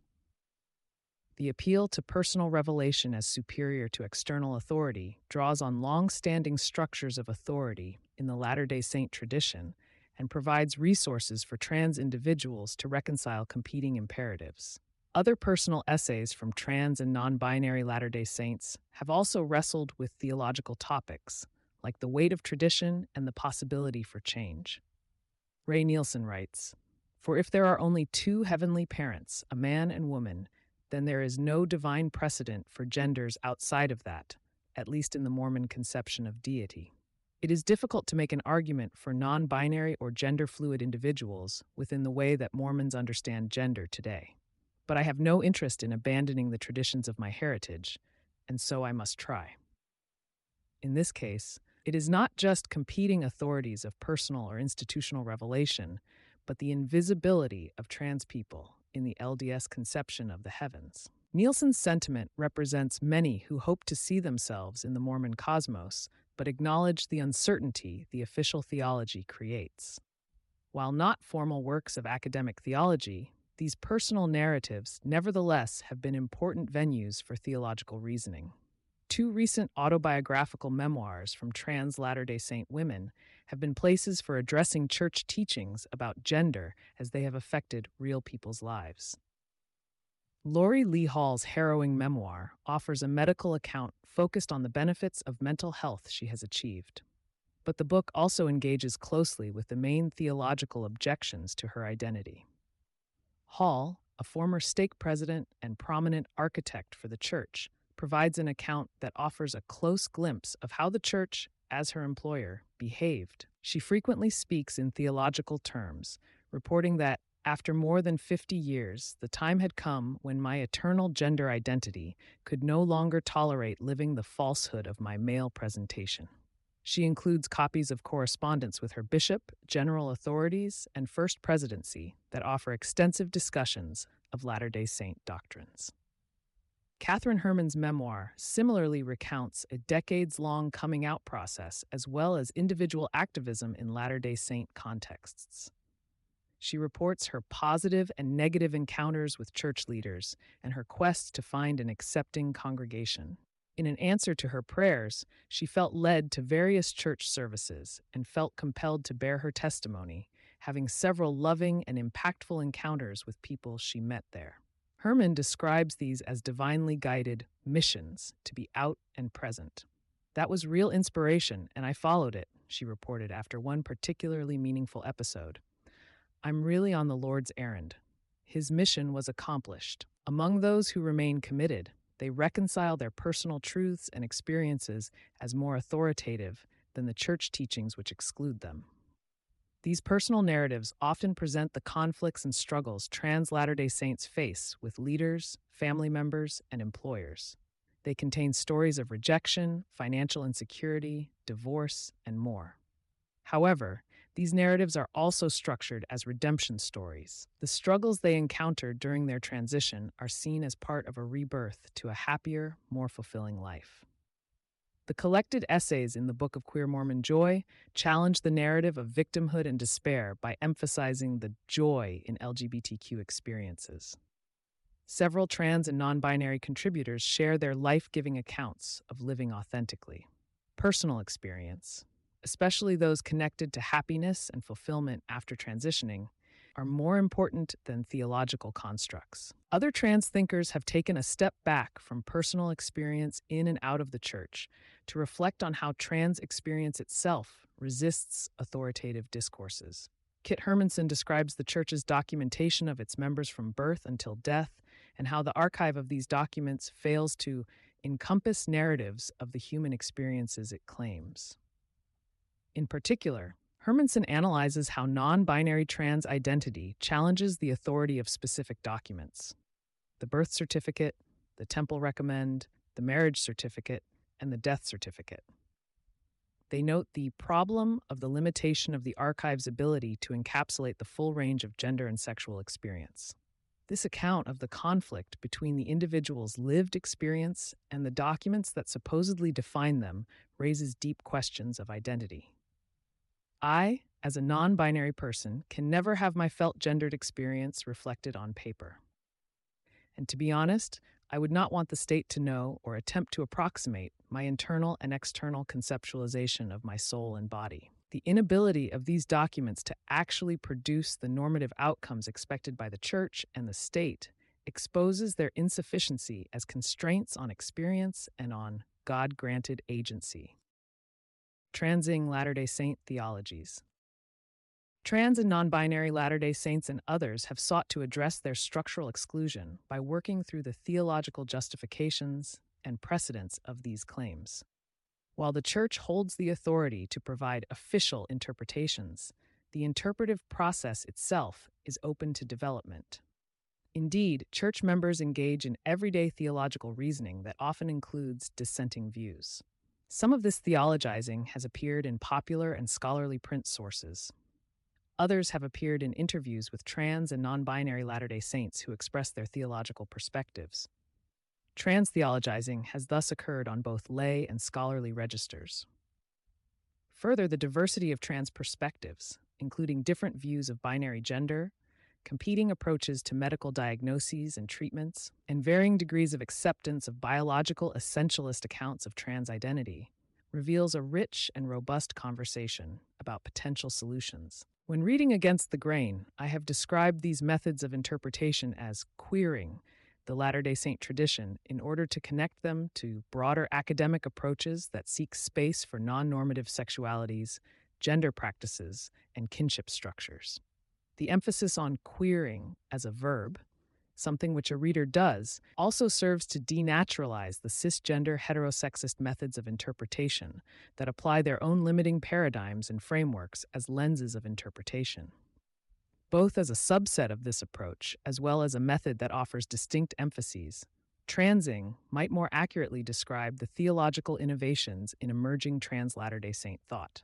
The appeal to personal revelation as superior to external authority draws on long-standing structures of authority in the Latter-day Saint tradition and provides resources for trans individuals to reconcile competing imperatives. Other personal essays from trans and non-binary Latter-day Saints have also wrestled with theological topics, like the weight of tradition and the possibility for change. Ray Nielsen writes, "For if there are only two heavenly parents, a man and woman, then there is no divine precedent for genders outside of that, at least in the Mormon conception of deity. It is difficult to make an argument for non-binary or gender-fluid individuals within the way that Mormons understand gender today. But I have no interest in abandoning the traditions of my heritage, and so I must try." In this case, it is not just competing authorities of personal or institutional revelation, but the invisibility of trans people in the L D S conception of the heavens. Nielsen's sentiment represents many who hope to see themselves in the Mormon cosmos, but acknowledge the uncertainty the official theology creates. While not formal works of academic theology, these personal narratives nevertheless have been important venues for theological reasoning. Two recent autobiographical memoirs from trans Latter-day Saint women have been places for addressing church teachings about gender as they have affected real people's lives. Lori Lee Hall's harrowing memoir offers a medical account focused on the benefits of mental health she has achieved. But the book also engages closely with the main theological objections to her identity. Hall, a former stake president and prominent architect for the church, provides an account that offers a close glimpse of how the church, as her employer, behaved. She frequently speaks in theological terms, reporting that, after more than fifty years, the time had come when my eternal gender identity could no longer tolerate living the falsehood of my male presentation. She includes copies of correspondence with her bishop, general authorities, and first presidency that offer extensive discussions of Latter-day Saint doctrines. Catherine Herman's memoir similarly recounts a decades-long coming-out process as well as individual activism in Latter-day Saint contexts. She reports her positive and negative encounters with church leaders and her quest to find an accepting congregation. In an answer to her prayers, she felt led to various church services and felt compelled to bear her testimony, having several loving and impactful encounters with people she met there. Herman describes these as divinely guided missions to be out and present. "That was real inspiration, and I followed it," she reported after one particularly meaningful episode. "I'm really on the Lord's errand." His mission was accomplished. Among those who remain committed, they reconcile their personal truths and experiences as more authoritative than the church teachings which exclude them. These personal narratives often present the conflicts and struggles trans Latter day Saints face with leaders, family members, and employers. They contain stories of rejection, financial insecurity, divorce, and more. However, these narratives are also structured as redemption stories. The struggles they encountered during their transition are seen as part of a rebirth to a happier, more fulfilling life. The collected essays in the Book of Queer Mormon Joy challenge the narrative of victimhood and despair by emphasizing the joy in L G B T Q experiences. Several trans and non-binary contributors share their life-giving accounts of living authentically. Personal experience, especially those connected to happiness and fulfillment after transitioning, are more important than theological constructs. Other trans thinkers have taken a step back from personal experience in and out of the church to reflect on how trans experience itself resists authoritative discourses. Kit Hermanson describes the church's documentation of its members from birth until death and how the archive of these documents fails to encompass narratives of the human experiences it claims. In particular, Hermanson analyzes how non-binary trans identity challenges the authority of specific documents: the birth certificate, the temple recommend, the marriage certificate, and the death certificate. They note the problem of the limitation of the archive's ability to encapsulate the full range of gender and sexual experience. This account of the conflict between the individual's lived experience and the documents that supposedly define them raises deep questions of identity. I, as a non-binary person, can never have my felt gendered experience reflected on paper. And to be honest, I would not want the state to know or attempt to approximate my internal and external conceptualization of my soul and body. The inability of these documents to actually produce the normative outcomes expected by the church and the state exposes their insufficiency as constraints on experience and on God-granted agency. Transing Latter-day Saint theologies. Trans and non-binary Latter-day Saints and others have sought to address their structural exclusion by working through the theological justifications and precedents of these claims. While the Church holds the authority to provide official interpretations, the interpretive process itself is open to development. Indeed, Church members engage in everyday theological reasoning that often includes dissenting views. Some of this theologizing has appeared in popular and scholarly print sources. Others have appeared in interviews with trans and non-binary Latter-day Saints who express their theological perspectives. Trans theologizing has thus occurred on both lay and scholarly registers. Further, the diversity of trans perspectives, including different views of binary gender, competing approaches to medical diagnoses and treatments, and varying degrees of acceptance of biological essentialist accounts of trans identity, reveals a rich and robust conversation about potential solutions. When reading Against the Grain, I have described these methods of interpretation as queering the Latter-day Saint tradition in order to connect them to broader academic approaches that seek space for non-normative sexualities, gender practices, and kinship structures. The emphasis on queering as a verb, something which a reader does, also serves to denaturalize the cisgender heterosexist methods of interpretation that apply their own limiting paradigms and frameworks as lenses of interpretation. Both as a subset of this approach, as well as a method that offers distinct emphases, transing might more accurately describe the theological innovations in emerging trans Latter-day Saint thought.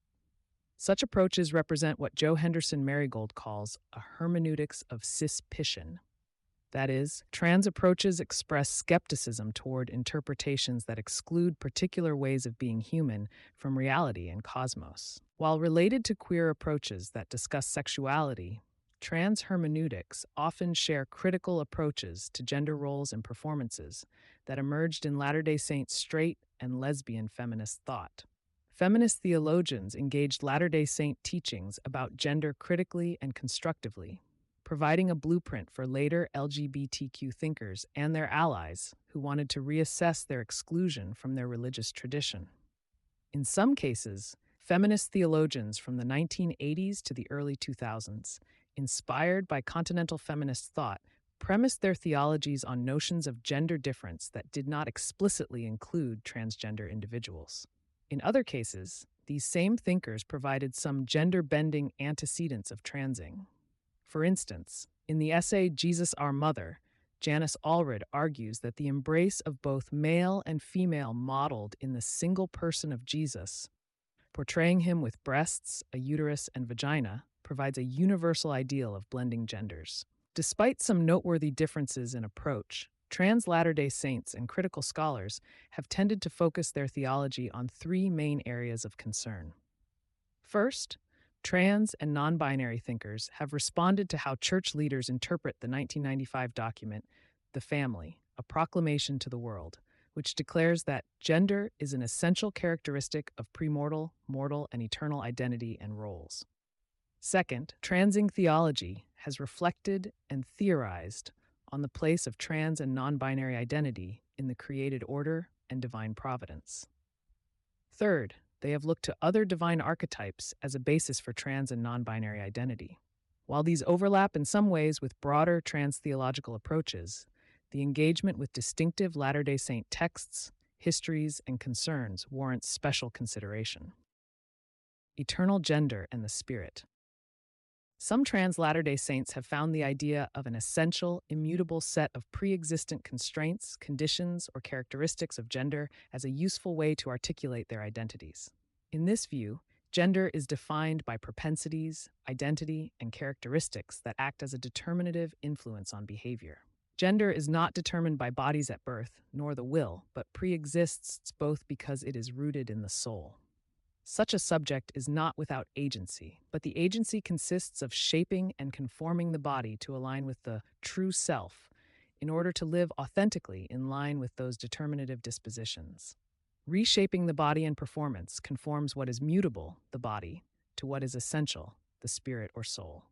Such approaches represent what Joe Henderson Marigold calls a hermeneutics of cispission. That is, trans approaches express skepticism toward interpretations that exclude particular ways of being human from reality and cosmos. While related to queer approaches that discuss sexuality, trans hermeneutics often share critical approaches to gender roles and performances that emerged in Latter-day Saint straight and lesbian feminist thought. Feminist theologians engaged Latter-day Saint teachings about gender critically and constructively, providing a blueprint for later L G B T Q thinkers and their allies who wanted to reassess their exclusion from their religious tradition. In some cases, feminist theologians from the nineteen eighties to the early two thousands, inspired by continental feminist thought, premised their theologies on notions of gender difference that did not explicitly include transgender individuals. In other cases, these same thinkers provided some gender-bending antecedents of transing. For instance, in the essay Jesus Our Mother, Janice Allred argues that the embrace of both male and female modeled in the single person of Jesus, portraying him with breasts, a uterus, and vagina, provides a universal ideal of blending genders. Despite some noteworthy differences in approach, trans Latter-day Saints and critical scholars have tended to focus their theology on three main areas of concern. First, trans and non-binary thinkers have responded to how church leaders interpret the nineteen ninety-five document, The Family, a Proclamation to the World, which declares that gender is an essential characteristic of premortal, mortal, and eternal identity and roles. Second, transing theology has reflected and theorized on the place of trans and non-binary identity in the created order and divine providence. Third, they have looked to other divine archetypes as a basis for trans and non-binary identity. While these overlap in some ways with broader trans theological approaches, the engagement with distinctive Latter-day Saint texts, histories, and concerns warrants special consideration. Eternal gender and the spirit. Some trans Latter-day Saints have found the idea of an essential, immutable set of pre-existent constraints, conditions, or characteristics of gender as a useful way to articulate their identities. In this view, gender is defined by propensities, identity, and characteristics that act as a determinative influence on behavior. Gender is not determined by bodies at birth, nor the will, but pre-exists both because it is rooted in the soul. Such a subject is not without agency, but the agency consists of shaping and conforming the body to align with the true self in order to live authentically in line with those determinative dispositions. Reshaping the body and performance conforms what is mutable, the body, to what is essential, the spirit or soul.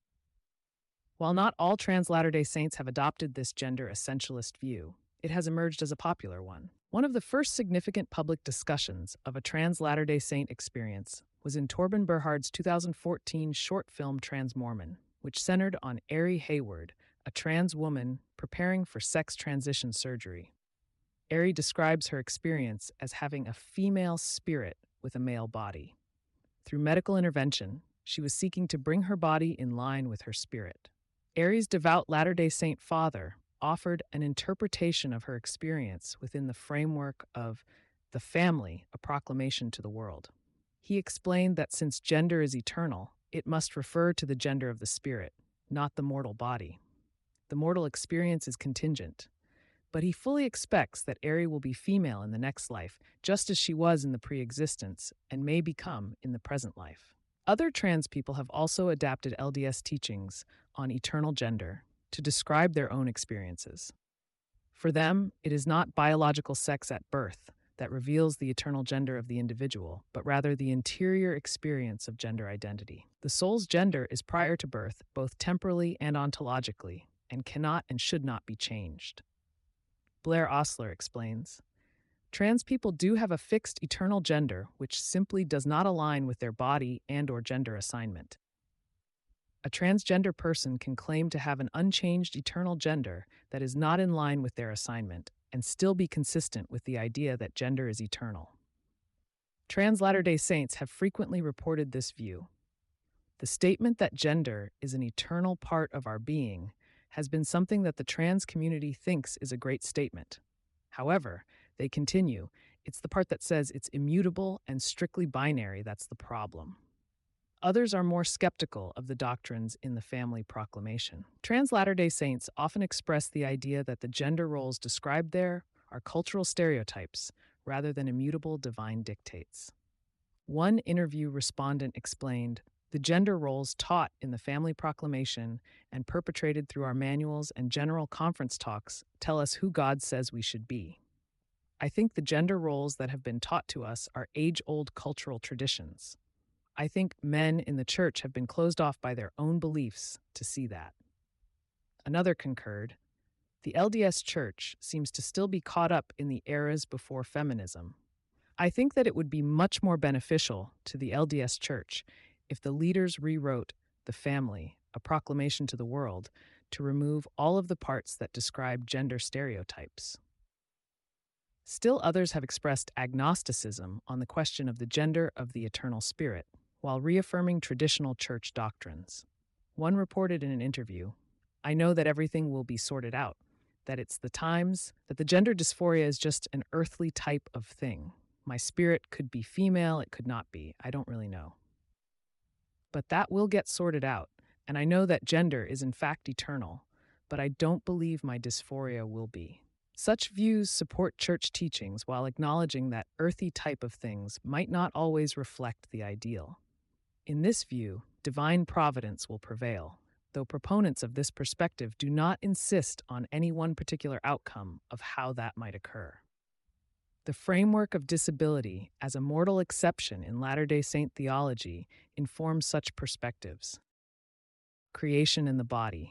While not all trans Latter-day Saints have adopted this gender essentialist view, it has emerged as a popular one. One of the first significant public discussions of a trans Latter-day Saint experience was in Torben Berhard's two thousand fourteen short film Trans Mormon, which centered on Ari Hayward, a trans woman preparing for sex transition surgery. Ari describes her experience as having a female spirit with a male body. Through medical intervention, she was seeking to bring her body in line with her spirit. Ari's devout Latter-day Saint father offered an interpretation of her experience within the framework of The Family, a Proclamation to the World. He explained that since gender is eternal, it must refer to the gender of the spirit, not the mortal body. The mortal experience is contingent, but he fully expects that Ari will be female in the next life, just as she was in the pre-existence and may become in the present life. Other trans people have also adapted L D S teachings on eternal gender to describe their own experiences. For them, it is not biological sex at birth that reveals the eternal gender of the individual, but rather the interior experience of gender identity. The soul's gender is prior to birth, both temporally and ontologically, and cannot and should not be changed. Blair Osler explains, trans people do have a fixed eternal gender which simply does not align with their body and or gender assignment. A transgender person can claim to have an unchanged eternal gender that is not in line with their assignment and still be consistent with the idea that gender is eternal. Trans Latter-day Saints have frequently reported this view. The statement that gender is an eternal part of our being has been something that the trans community thinks is a great statement. However, they continue, it's the part that says it's immutable and strictly binary that's the problem. Others are more skeptical of the doctrines in the Family Proclamation. Trans Latter-day Saints often express the idea that the gender roles described there are cultural stereotypes rather than immutable divine dictates. One interview respondent explained, the gender roles taught in the Family Proclamation and perpetrated through our manuals and general conference talks tell us who God says we should be. I think the gender roles that have been taught to us are age-old cultural traditions. I think men in the church have been closed off by their own beliefs to see that. Another concurred, the L D S Church seems to still be caught up in the eras before feminism. I think that it would be much more beneficial to the L D S Church if the leaders rewrote The Family, a Proclamation to the World, to remove all of the parts that describe gender stereotypes. Still others have expressed agnosticism on the question of the gender of the eternal spirit, while reaffirming traditional church doctrines. One reported in an interview, "I know that everything will be sorted out, that it's the times, that the gender dysphoria is just an earthly type of thing. My spirit could be female, it could not be. I don't really know. But that will get sorted out, and I know that gender is in fact eternal, but I don't believe my dysphoria will be." Such views support church teachings while acknowledging that earthy type of things might not always reflect the ideal. In this view, divine providence will prevail, though proponents of this perspective do not insist on any one particular outcome of how that might occur. The framework of disability as a mortal exception in Latter-day Saint theology informs such perspectives. Creation in the body.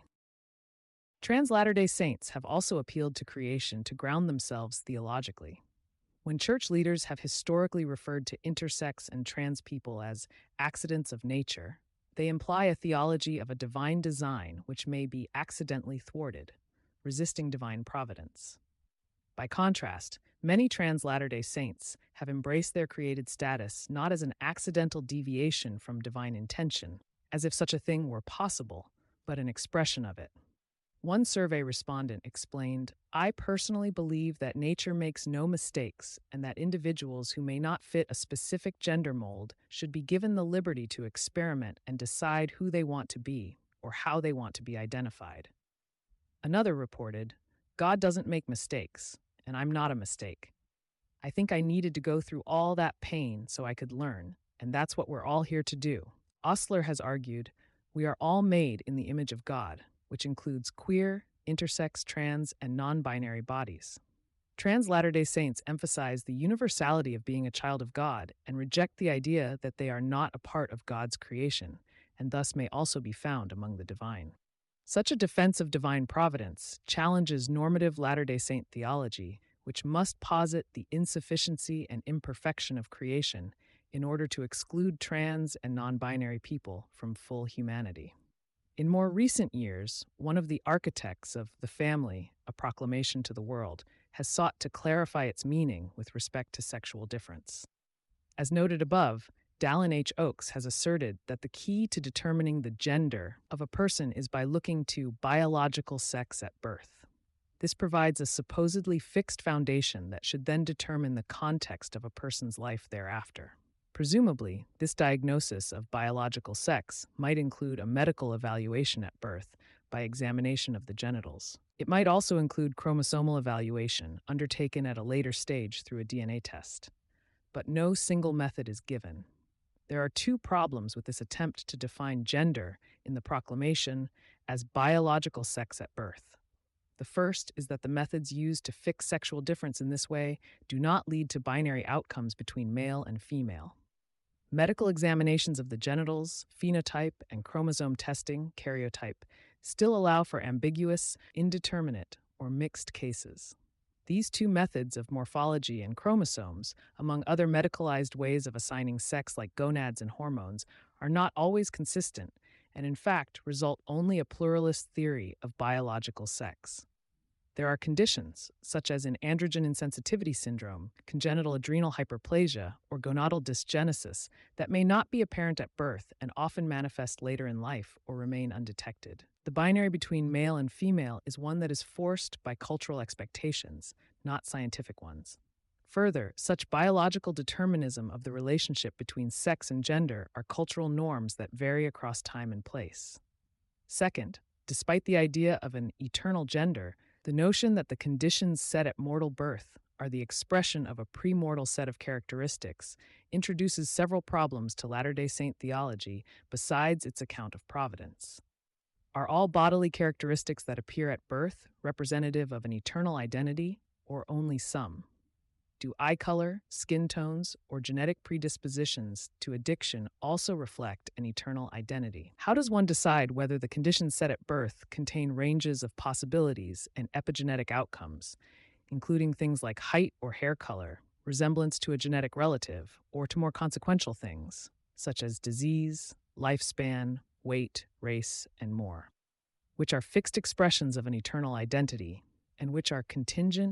Trans Latter-day Saints have also appealed to creation to ground themselves theologically. When church leaders have historically referred to intersex and trans people as accidents of nature, they imply a theology of a divine design which may be accidentally thwarted, resisting divine providence. By contrast, many trans Latter-day Saints have embraced their created status not as an accidental deviation from divine intention, as if such a thing were possible, but an expression of it. One survey respondent explained, "I personally believe that nature makes no mistakes and that individuals who may not fit a specific gender mold should be given the liberty to experiment and decide who they want to be or how they want to be identified." Another reported, "God doesn't make mistakes, and I'm not a mistake. I think I needed to go through all that pain so I could learn, and that's what we're all here to do." Osler has argued, "We are all made in the image of God, which includes queer, intersex, trans, and non-binary bodies." Trans Latter-day Saints emphasize the universality of being a child of God and reject the idea that they are not a part of God's creation, and thus may also be found among the divine. Such a defense of divine providence challenges normative Latter-day Saint theology, which must posit the insufficiency and imperfection of creation in order to exclude trans and non-binary people from full humanity. In more recent years, one of the architects of The Family, A Proclamation to the World, has sought to clarify its meaning with respect to sexual difference. As noted above, Dallin H. Oakes has asserted that the key to determining the gender of a person is by looking to biological sex at birth. This provides a supposedly fixed foundation that should then determine the context of a person's life thereafter. Presumably, this diagnosis of biological sex might include a medical evaluation at birth by examination of the genitals. It might also include chromosomal evaluation undertaken at a later stage through a D N A test. But no single method is given. There are two problems with this attempt to define gender in the proclamation as biological sex at birth. The first is that the methods used to fix sexual difference in this way do not lead to binary outcomes between male and female. Medical examinations of the genitals, phenotype, and chromosome testing, karyotype, still allow for ambiguous, indeterminate, or mixed cases. These two methods of morphology and chromosomes, among other medicalized ways of assigning sex like gonads and hormones, are not always consistent, and in fact result only a pluralist theory of biological sex. There are conditions, such as in androgen insensitivity syndrome, congenital adrenal hyperplasia, or gonadal dysgenesis, that may not be apparent at birth and often manifest later in life or remain undetected. The binary between male and female is one that is forced by cultural expectations, not scientific ones. Further, such biological determinism of the relationship between sex and gender are cultural norms that vary across time and place. Second, despite the idea of an eternal gender, the notion that the conditions set at mortal birth are the expression of a premortal set of characteristics introduces several problems to Latter-day Saint theology besides its account of providence. Are all bodily characteristics that appear at birth representative of an eternal identity, or only some? Do eye color, skin tones, or genetic predispositions to addiction also reflect an eternal identity? How does one decide whether the conditions set at birth contain ranges of possibilities and epigenetic outcomes, including things like height or hair color, resemblance to a genetic relative, or to more consequential things, such as disease, lifespan, weight, race, and more, which are fixed expressions of an eternal identity, and which are contingent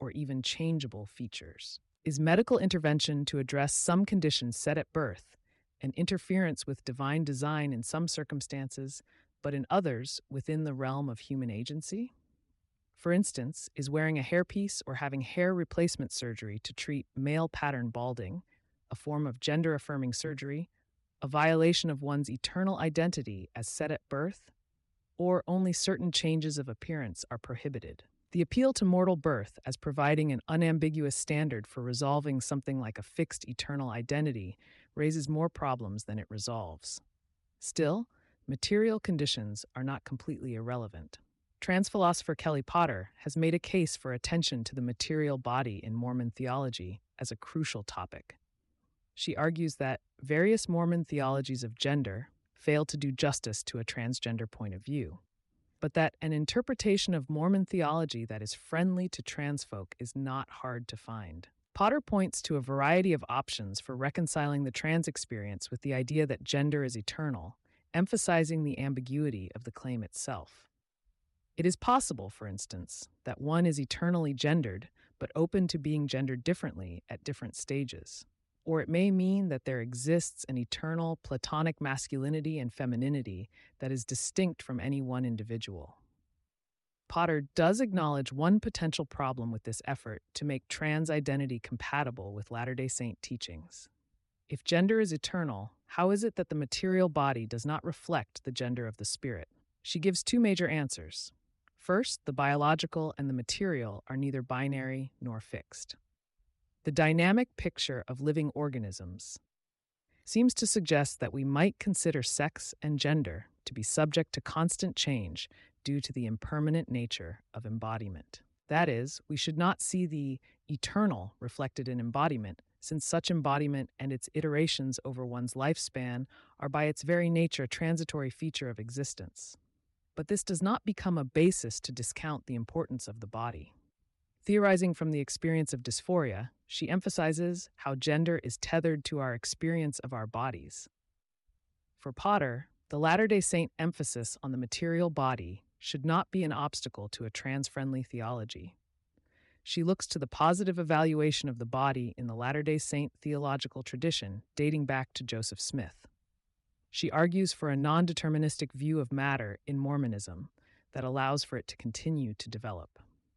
or even changeable features. Is medical intervention to address some conditions set at birth an interference with divine design in some circumstances, but in others within the realm of human agency? For instance, is wearing a hairpiece or having hair replacement surgery to treat male pattern balding, a form of gender-affirming surgery, a violation of one's eternal identity as set at birth, or only certain changes of appearance are prohibited? The appeal to mortal birth as providing an unambiguous standard for resolving something like a fixed eternal identity raises more problems than it resolves. Still, material conditions are not completely irrelevant. Trans philosopher Kelly Potter has made a case for attention to the material body in Mormon theology as a crucial topic. She argues that various Mormon theologies of gender fail to do justice to a transgender point of view, but that an interpretation of Mormon theology that is friendly to trans folk is not hard to find. Potter points to a variety of options for reconciling the trans experience with the idea that gender is eternal, emphasizing the ambiguity of the claim itself. It is possible, for instance, that one is eternally gendered, but open to being gendered differently at different stages. Or it may mean that there exists an eternal platonic masculinity and femininity that is distinct from any one individual. Potter does acknowledge one potential problem with this effort to make trans identity compatible with Latter-day Saint teachings. If gender is eternal, how is it that the material body does not reflect the gender of the spirit? She gives two major answers. First, the biological and the material are neither binary nor fixed. The dynamic picture of living organisms seems to suggest that we might consider sex and gender to be subject to constant change due to the impermanent nature of embodiment. That is, we should not see the eternal reflected in embodiment, since such embodiment and its iterations over one's lifespan are by its very nature a transitory feature of existence. But this does not become a basis to discount the importance of the body. Theorizing from the experience of dysphoria, she emphasizes how gender is tethered to our experience of our bodies. For Potter, the Latter-day Saint emphasis on the material body should not be an obstacle to a trans-friendly theology. She looks to the positive evaluation of the body in the Latter-day Saint theological tradition dating back to Joseph Smith. She argues for a non-deterministic view of matter in Mormonism that allows for it to continue to develop.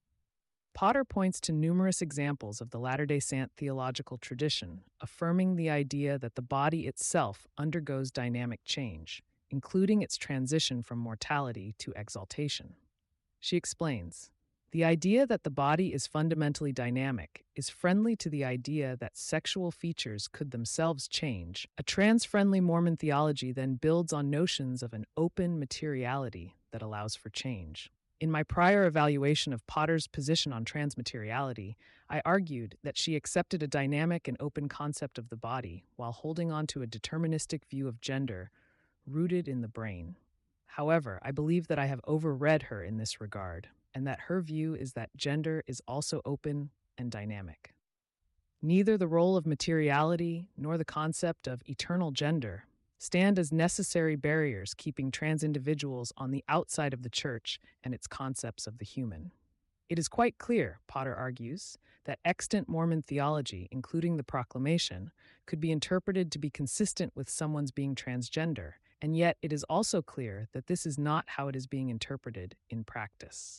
Potter points to numerous examples of the Latter-day Saint theological tradition, affirming the idea that the body itself undergoes dynamic change, including its transition from mortality to exaltation. She explains, the idea that the body is fundamentally dynamic is friendly to the idea that sexual features could themselves change. A trans-friendly Mormon theology then builds on notions of an open materiality that allows for change. In my prior evaluation of Potter's position on transmateriality, I argued that she accepted a dynamic and open concept of the body while holding on to a deterministic view of gender rooted in the brain. However, I believe that I have overread her in this regard, and that her view is that gender is also open and dynamic. Neither the role of materiality nor the concept of eternal gender stand as necessary barriers keeping trans individuals on the outside of the church and its concepts of the human. It is quite clear, Potter argues, that extant Mormon theology, including the proclamation, could be interpreted to be consistent with someone's being transgender, and yet it is also clear that this is not how it is being interpreted in practice.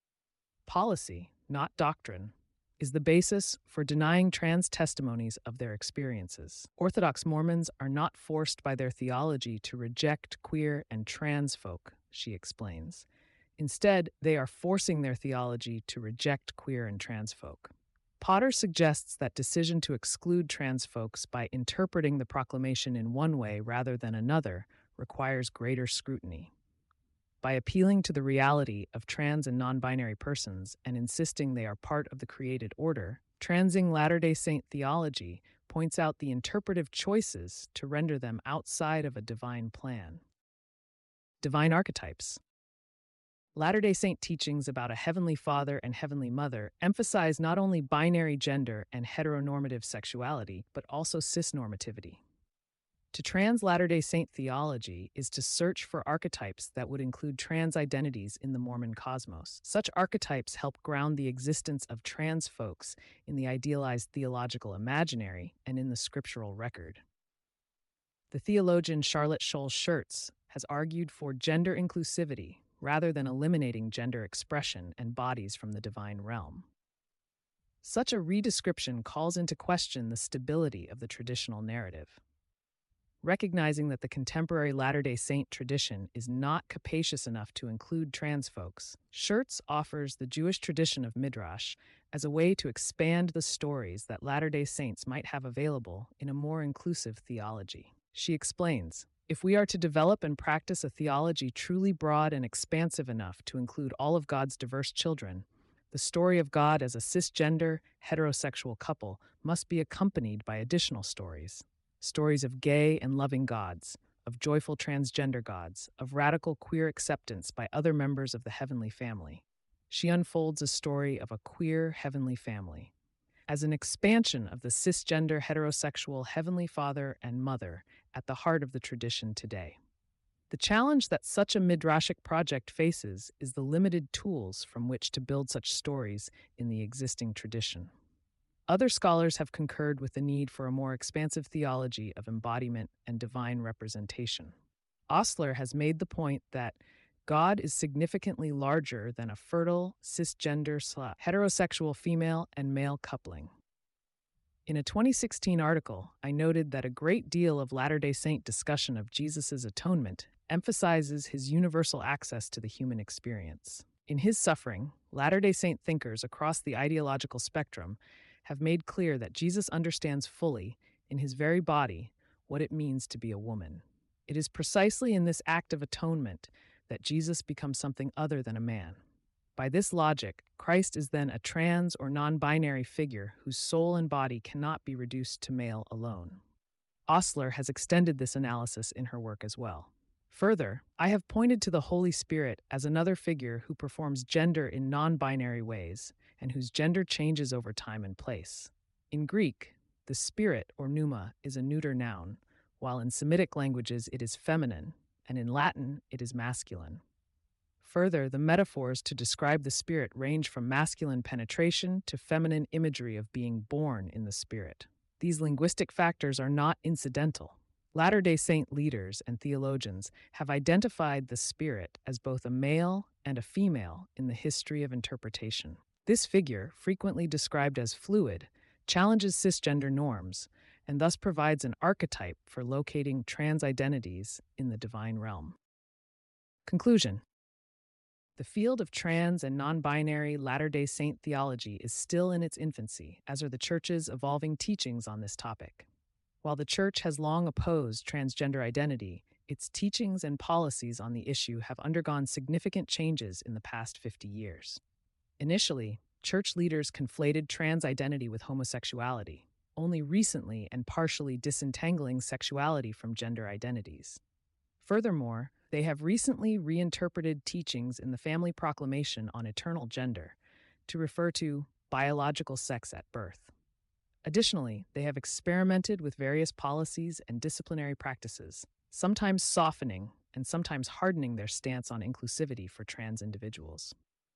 Policy, not doctrine, is the basis for denying trans testimonies of their experiences. Orthodox Mormons are not forced by their theology to reject queer and trans folk, she explains. Instead, they are forcing their theology to reject queer and trans folk. Potter suggests that decision to exclude trans folks by interpreting the proclamation in one way rather than another requires greater scrutiny. By appealing to the reality of trans and non-binary persons and insisting they are part of the created order, transing Latter-day Saint theology points out the interpretive choices to render them outside of a divine plan. Divine archetypes. Latter-day Saint teachings about a Heavenly Father and Heavenly Mother emphasize not only binary gender and heteronormative sexuality, but also cisnormativity. To trans Latter day Saint theology is to search for archetypes that would include trans identities in the Mormon cosmos. Such archetypes help ground the existence of trans folks in the idealized theological imaginary and in the scriptural record. The theologian Charlotte Scholl Schertz has argued for gender inclusivity rather than eliminating gender expression and bodies from the divine realm. Such a redescription calls into question the stability of the traditional narrative. Recognizing that the contemporary Latter day Saint tradition is not capacious enough to include trans folks, Schertz offers the Jewish tradition of Midrash as a way to expand the stories that Latter day Saints might have available in a more inclusive theology. She explains, if we are to develop and practice a theology truly broad and expansive enough to include all of God's diverse children, the story of God as a cisgender, heterosexual couple must be accompanied by additional stories. Stories of gay and loving gods, of joyful transgender gods, of radical queer acceptance by other members of the heavenly family. She unfolds a story of a queer heavenly family as an expansion of the cisgender, heterosexual heavenly father and mother at the heart of the tradition today. The challenge that such a midrashic project faces is the limited tools from which to build such stories in the existing tradition. Other scholars have concurred with the need for a more expansive theology of embodiment and divine representation. Osler has made the point that God is significantly larger than a fertile, cisgender, heterosexual female and male coupling. In a twenty sixteen article, I noted that a great deal of Latter day Saint discussion of Jesus' atonement emphasizes his universal access to the human experience. In his suffering, Latter day Saint thinkers across the ideological spectrum have made clear that Jesus understands fully, in his very body, what it means to be a woman. It is precisely in this act of atonement that Jesus becomes something other than a man. By this logic, Christ is then a trans or non-binary figure whose soul and body cannot be reduced to male alone. Osler has extended this analysis in her work as well. Further, I have pointed to the Holy Spirit as another figure who performs gender in non-binary ways and whose gender changes over time and place. In Greek, the spirit or pneuma is a neuter noun, while in Semitic languages it is feminine, and in Latin it is masculine. Further, the metaphors to describe the spirit range from masculine penetration to feminine imagery of being born in the spirit. These linguistic factors are not incidental. Latter day Saint leaders and theologians have identified the spirit as both a male and a female in the history of interpretation. This figure, frequently described as fluid, challenges cisgender norms and thus provides an archetype for locating trans identities in the divine realm. Conclusion. The field of trans and non-binary Latter day Saint theology is still in its infancy, as are the Church's evolving teachings on this topic. While the Church has long opposed transgender identity, its teachings and policies on the issue have undergone significant changes in the past fifty years. Initially, Church leaders conflated trans identity with homosexuality, only recently and partially disentangling sexuality from gender identities. Furthermore, they have recently reinterpreted teachings in the Family Proclamation on Eternal Gender to refer to biological sex at birth. Additionally, they have experimented with various policies and disciplinary practices, sometimes softening and sometimes hardening their stance on inclusivity for trans individuals.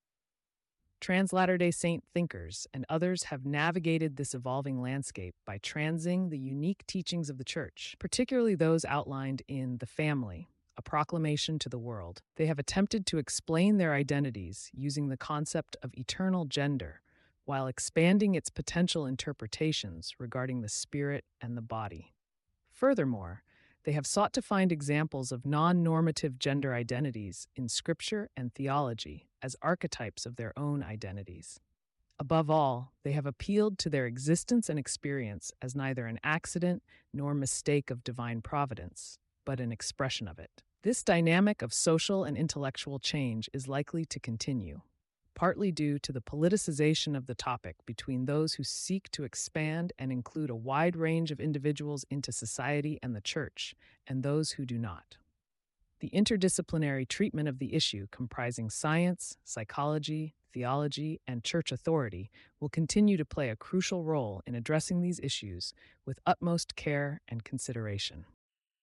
Trans Latter day Saint thinkers and others have navigated this evolving landscape by transing the unique teachings of the Church, particularly those outlined in The Family, a Proclamation to the World. They have attempted to explain their identities using the concept of eternal gender, while expanding its potential interpretations regarding the spirit and the body. Furthermore, they have sought to find examples of non-normative gender identities in scripture and theology as archetypes of their own identities. Above all, they have appealed to their existence and experience as neither an accident nor mistake of divine providence, but an expression of it. This dynamic of social and intellectual change is likely to continue, partly due to the politicization of the topic between those who seek to expand and include a wide range of individuals into society and the Church, and those who do not. The interdisciplinary treatment of the issue, comprising science, psychology, theology, and church authority, will continue to play a crucial role in addressing these issues with utmost care and consideration.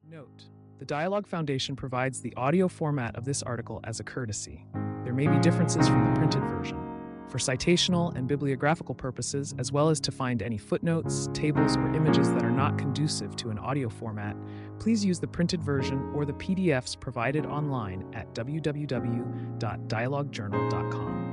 Note: the Dialogue Foundation provides the audio format of this article as a courtesy. There may be differences from the printed version. For citational and bibliographical purposes, as well as to find any footnotes, tables, or images that are not conducive to an audio format, please use the printed version or the P D Fs provided online at w w w dot dialogue journal dot com.